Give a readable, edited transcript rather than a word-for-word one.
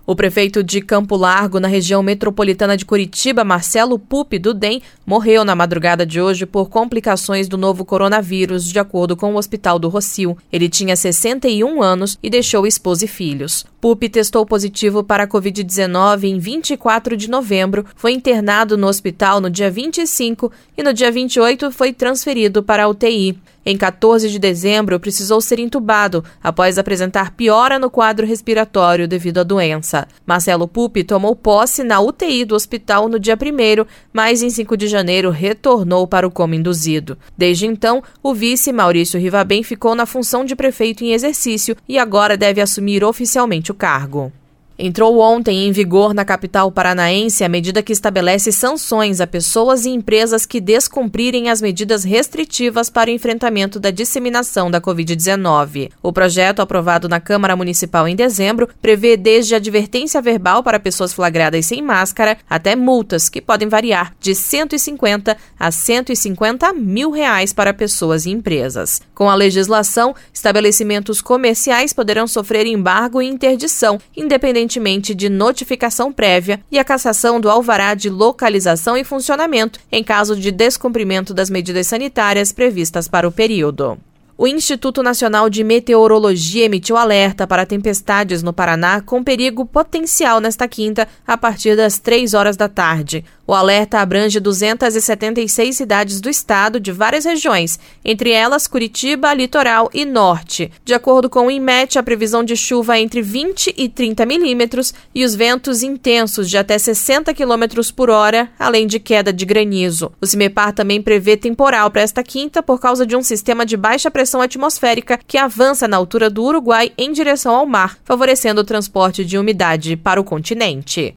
O prefeito de Campo Largo, na região metropolitana de Curitiba, Marcelo Pupi, do DEM, morreu na madrugada de hoje por complicações do novo coronavírus, de acordo com o Hospital do Rocio. Ele tinha 61 anos e deixou esposa e filhos. Pupi testou positivo para a Covid-19 em 24 de novembro, foi internado no hospital no dia 25 e no dia 28 foi transferido para a UTI. Em 14 de dezembro, precisou ser entubado após apresentar piora no quadro respiratório devido à doença. Marcelo Pupi tomou posse na UTI do hospital no dia 1º, mas em 5 de janeiro retornou para o coma induzido. Desde então, o vice Maurício Rivabem ficou na função de prefeito em exercício e agora deve assumir oficialmente o cargo. Entrou ontem em vigor na capital paranaense a medida que estabelece sanções a pessoas e empresas que descumprirem as medidas restritivas para o enfrentamento da disseminação da Covid-19. O projeto, aprovado na Câmara Municipal em dezembro, prevê desde advertência verbal para pessoas flagradas sem máscara até multas, que podem variar de R$ 150 a R$ 150 mil para pessoas e empresas. Com a legislação, estabelecimentos comerciais poderão sofrer embargo e interdição, independentemente de notificação prévia, e a cassação do alvará de localização e funcionamento em caso de descumprimento das medidas sanitárias previstas para o período. O Instituto Nacional de Meteorologia emitiu alerta para tempestades no Paraná com perigo potencial nesta quinta, a partir das 3 horas da tarde. O alerta abrange 276 cidades do estado de várias regiões, entre elas Curitiba, Litoral e Norte. De acordo com o INMET, a previsão de chuva é entre 20 e 30 milímetros e os ventos intensos de até 60 quilômetros por hora, além de queda de granizo. O CIMEPAR também prevê temporal para esta quinta por causa de um sistema de baixa pressão atmosférica que avança na altura do Uruguai em direção ao mar, favorecendo o transporte de umidade para o continente.